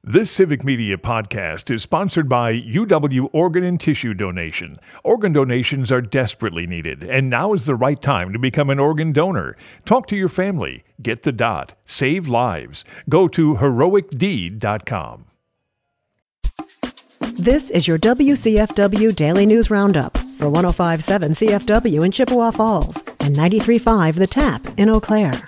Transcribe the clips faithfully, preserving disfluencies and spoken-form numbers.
This Civic Media podcast is sponsored by U W Organ and Tissue Donation. Organ donations are desperately needed, and now is the right time to become an organ donor. Talk to your family. Get the dot. Save lives. Go to heroic deed dot com. This is your W C F W Daily News Roundup for one oh five point seven C F W in Chippewa Falls and ninety-three point five The Tap in Eau Claire.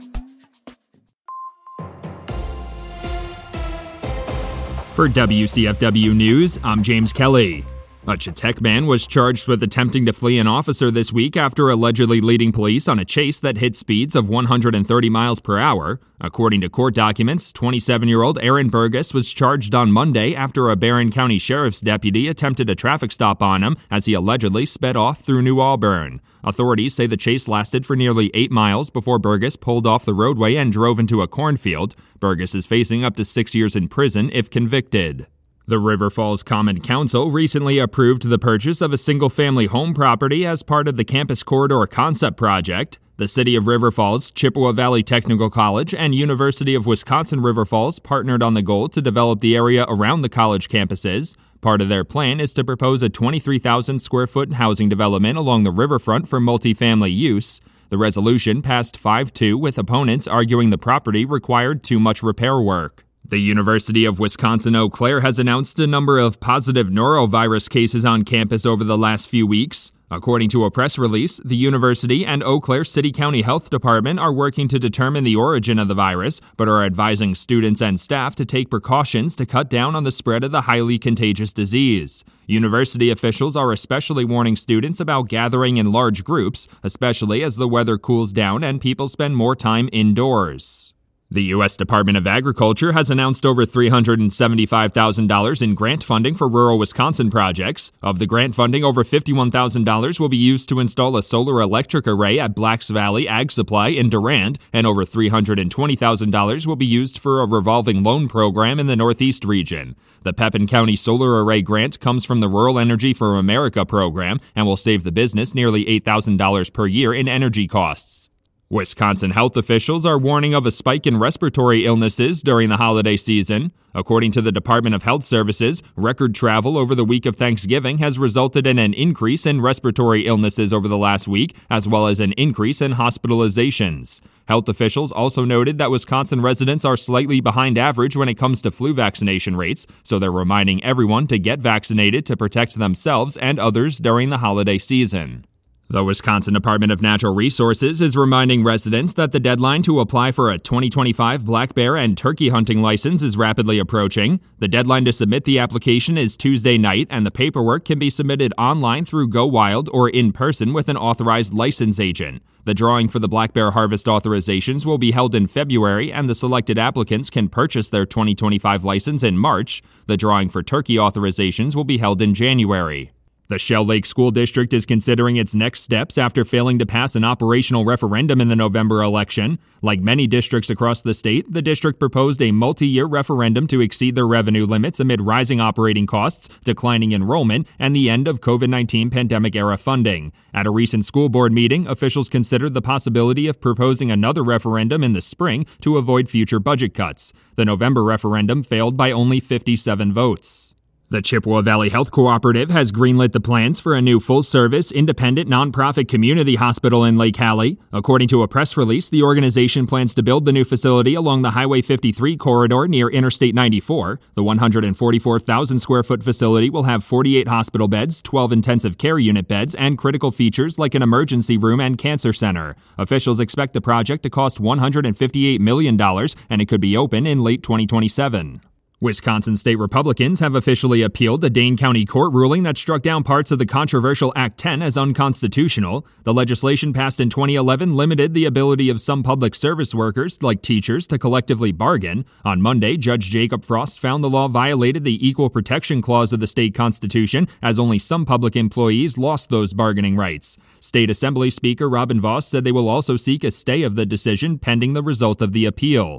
For W C F W News, I'm James Kelly. A Chetek man was charged with attempting to flee an officer this week after allegedly leading police on a chase that hit speeds of one hundred thirty miles per hour. According to court documents, twenty-seven-year-old Aaron Burgess was charged on Monday after a Barron County Sheriff's deputy attempted a traffic stop on him as he allegedly sped off through New Auburn. Authorities say the chase lasted for nearly eight miles before Burgess pulled off the roadway and drove into a cornfield. Burgess is facing up to six years in prison if convicted. The River Falls Common Council recently approved the purchase of a single-family home property as part of the Campus Corridor Concept Project. The City of River Falls, Chippewa Valley Technical College, and University of Wisconsin-River Falls partnered on the goal to develop the area around the college campuses. Part of their plan is to propose a twenty-three thousand square foot housing development along the riverfront for multifamily use. The resolution passed five two, with opponents arguing the property required too much repair work. The University of Wisconsin-Eau Claire has announced a number of positive norovirus cases on campus over the last few weeks. According to a press release, the university and Eau Claire City County Health Department are working to determine the origin of the virus, but are advising students and staff to take precautions to cut down on the spread of the highly contagious disease. University officials are especially warning students about gathering in large groups, especially as the weather cools down and people spend more time indoors. The U S Department of Agriculture has announced over three hundred seventy-five thousand dollars in grant funding for rural Wisconsin projects. Of the grant funding, over fifty-one thousand dollars will be used to install a solar electric array at Blacks Valley Ag Supply in Durand, and over three hundred twenty thousand dollars will be used for a revolving loan program in the Northeast region. The Pepin County Solar Array grant comes from the Rural Energy for America program and will save the business nearly eight thousand dollars per year in energy costs. Wisconsin health officials are warning of a spike in respiratory illnesses during the holiday season. According to the Department of Health Services, record travel over the week of Thanksgiving has resulted in an increase in respiratory illnesses over the last week, as well as an increase in hospitalizations. Health officials also noted that Wisconsin residents are slightly behind average when it comes to flu vaccination rates, so they're reminding everyone to get vaccinated to protect themselves and others during the holiday season. The Wisconsin Department of Natural Resources is reminding residents that the deadline to apply for a twenty twenty-five black bear and turkey hunting license is rapidly approaching. The deadline to submit the application is Tuesday night, and the paperwork can be submitted online through Go Wild or in person with an authorized license agent. The drawing for the black bear harvest authorizations will be held in February, and the selected applicants can purchase their twenty twenty-five license in March. The drawing for turkey authorizations will be held in January. The Shell Lake School District is considering its next steps after failing to pass an operational referendum in the November election. Like many districts across the state, the district proposed a multi-year referendum to exceed their revenue limits amid rising operating costs, declining enrollment, and the end of COVID nineteen pandemic-era funding. At a recent school board meeting, officials considered the possibility of proposing another referendum in the spring to avoid future budget cuts. The November referendum failed by only fifty-seven votes. The Chippewa Valley Health Cooperative has greenlit the plans for a new full-service, independent, nonprofit community hospital in Lake Hallie. According to a press release, the organization plans to build the new facility along the Highway fifty-three corridor near Interstate ninety-four. The one hundred forty-four thousand square foot facility will have forty-eight hospital beds, twelve intensive care unit beds, and critical features like an emergency room and cancer center. Officials expect the project to cost one hundred fifty-eight million dollars, and it could be open in late twenty twenty-seven. Wisconsin state Republicans have officially appealed the Dane County court ruling that struck down parts of the controversial Act ten as unconstitutional. The legislation passed in twenty eleven limited the ability of some public service workers, like teachers, to collectively bargain. On Monday, Judge Jacob Frost found the law violated the Equal Protection Clause of the state constitution, as only some public employees lost those bargaining rights. State Assembly Speaker Robin Vos said they will also seek a stay of the decision pending the result of the appeal.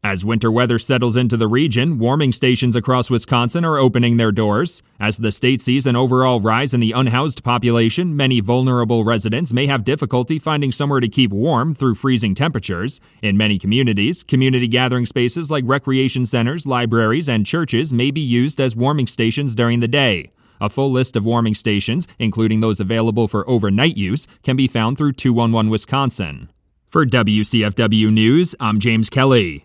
As winter weather settles into the region, warming stations across Wisconsin are opening their doors. As the state sees an overall rise in the unhoused population, many vulnerable residents may have difficulty finding somewhere to keep warm through freezing temperatures. In many communities, community gathering spaces like recreation centers, libraries, and churches may be used as warming stations during the day. A full list of warming stations, including those available for overnight use, can be found through two one one Wisconsin. For W C F W News, I'm James Kelly.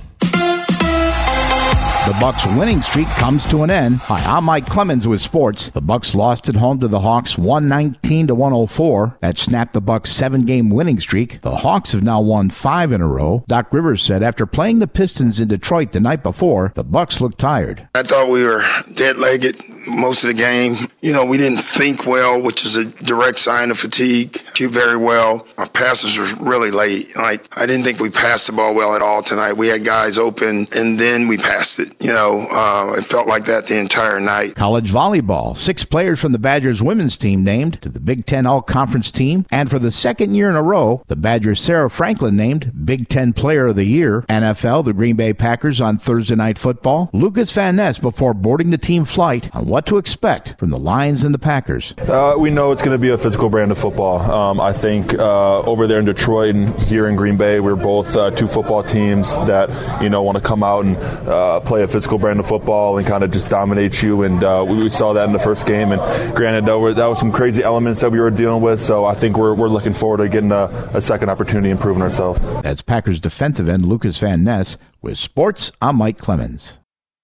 The Bucks' winning streak comes to an end. Hi, I'm Mike Clemens with sports. The Bucks lost at home to the Hawks one nineteen to one oh four. That snapped the Bucks' seven-game winning streak. The Hawks have now won five in a row. Doc Rivers said after playing the Pistons in Detroit the night before, the Bucks looked tired. I thought we were dead-legged most of the game. You know, we didn't think well, which is a direct sign of fatigue. Shoot very well. Our passes were really late. Like, I didn't think we passed the ball well at all tonight. We had guys open, and then we passed it. You know, uh, it felt like that the entire night. College volleyball. Six players from the Badgers women's team named to the Big Ten All-Conference team. And for the second year in a row, the Badgers' Sarah Franklin named Big Ten Player of the Year. N F L, the Green Bay Packers on Thursday Night Football. Lucas Van Ness before boarding the team flight on what to expect from the Lions and the Packers. Uh, we know it's going to be a physical brand of football. Um, I think uh, over there in Detroit and here in Green Bay, we're both uh, two football teams that, you know, want to come out and uh, play a physical brand of football and kind of just dominate you, and uh, we, we saw that in the first game. And granted, that, were, that was some crazy elements that we were dealing with, so I think we're we're looking forward to getting a, a second opportunity and proving ourselves. That's Packers defensive end Lucas Van Ness. With sports, I'm Mike Clemens.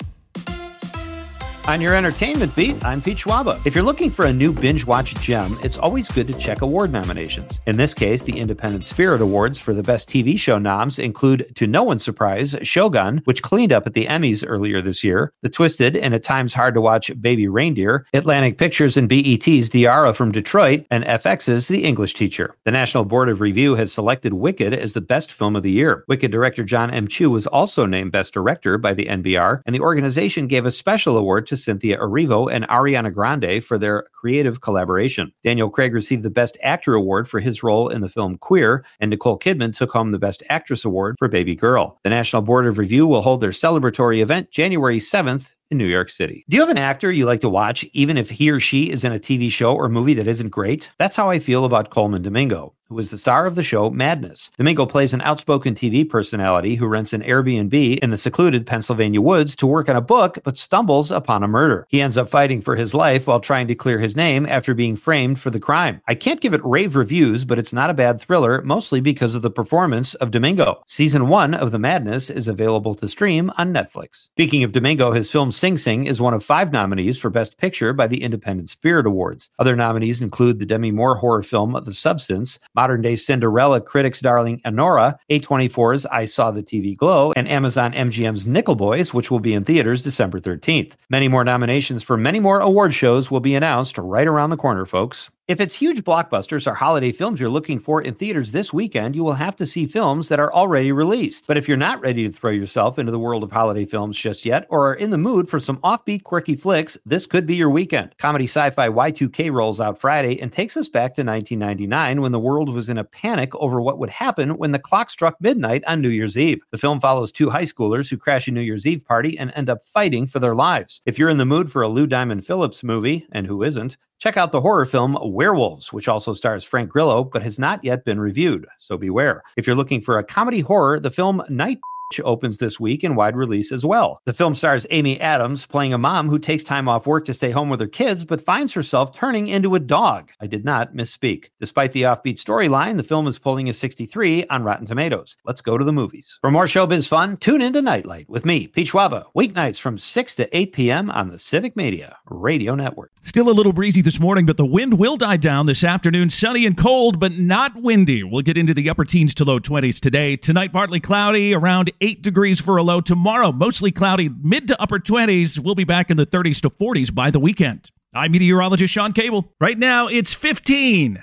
On your entertainment beat, I'm Pete Schwaba. If you're looking for a new binge-watch gem, it's always good to check award nominations. In this case, the Independent Spirit Awards for the Best T V Show noms include, to no one's surprise, Shogun, which cleaned up at the Emmys earlier this year, the twisted and at times hard-to-watch Baby Reindeer, Atlantic Pictures and B E T's Diara from Detroit, and F X's The English Teacher. The National Board of Review has selected Wicked as the best film of the year. Wicked director John M. Chu was also named Best Director by the N B R, and the organization gave a special award to Cynthia Erivo and Ariana Grande for their creative collaboration. Daniel Craig received the Best Actor award for his role in the film Queer, and Nicole Kidman took home the Best Actress award for Baby Girl. The National Board of Review will hold their celebratory event January seventh in New York City. Do you have an actor you like to watch, even if he or she is in a T V show or movie that isn't great? That's how I feel about Coleman Domingo, who is the star of the show Madness. Domingo plays an outspoken T V personality who rents an Airbnb in the secluded Pennsylvania woods to work on a book, but stumbles upon a murder. He ends up fighting for his life while trying to clear his name after being framed for the crime. I can't give it rave reviews, but it's not a bad thriller, mostly because of the performance of Domingo. Season one of The Madness is available to stream on Netflix. Speaking of Domingo, his film Sing Sing is one of five nominees for Best Picture by the Independent Spirit Awards. Other nominees include the Demi Moore horror film The Substance, modern-day Cinderella critics' darling Anora, A twenty-four's I Saw the T V Glow, and Amazon M G M's Nickel Boys, which will be in theaters December thirteenth. Many more nominations for many more award shows will be announced right around the corner, folks. If it's huge blockbusters or holiday films you're looking for in theaters this weekend, you will have to see films that are already released. But if you're not ready to throw yourself into the world of holiday films just yet, or are in the mood for some offbeat, quirky flicks, this could be your weekend. Comedy sci-fi Y two K rolls out Friday and takes us back to nineteen ninety-nine when the world was in a panic over what would happen when the clock struck midnight on New Year's Eve. The film follows two high schoolers who crash a New Year's Eve party and end up fighting for their lives. If you're in the mood for a Lou Diamond Phillips movie, and who isn't, check out the horror film Werewolves, which also stars Frank Grillo, but has not yet been reviewed, so beware. If you're looking for a comedy horror, the film Night opens this week in wide release as well. The film stars Amy Adams playing a mom who takes time off work to stay home with her kids, but finds herself turning into a dog. I did not misspeak. Despite the offbeat storyline, the film is pulling a sixty-three on Rotten Tomatoes. Let's go to the movies. For more showbiz fun, tune into Nightlight with me, Pete Schwaba, weeknights from six to eight p.m. on the Civic Media Radio Network. Still a little breezy this morning, but the wind will die down this afternoon. Sunny and cold, but not windy. We'll get into the upper teens to low twenties today. Tonight, partly cloudy, around eight degrees for a low. Tomorrow, mostly cloudy, mid to upper twenties. We'll be back in the thirties to forties by the weekend. I'm meteorologist Sean Cable. Right now, it's fifteen.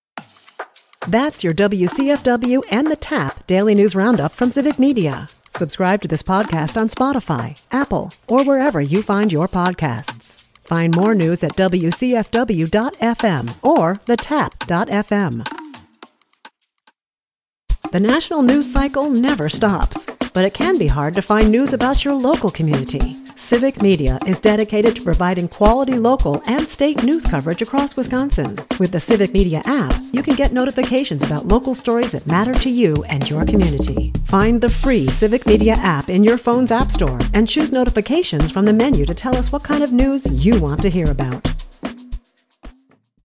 That's your W C F W and the Tap Daily News Roundup from Civic Media. Subscribe to this podcast on Spotify, Apple, or wherever you find your podcasts. Find more news at W C F W dot F M or the tap dot F M. The national news cycle never stops. but it can be hard to find news about your local community. Civic Media is dedicated to providing quality local and state news coverage across Wisconsin. With the Civic Media app, you can get notifications about local stories that matter to you and your community. Find the free Civic Media app in your phone's app store and choose notifications from the menu to tell us what kind of news you want to hear about.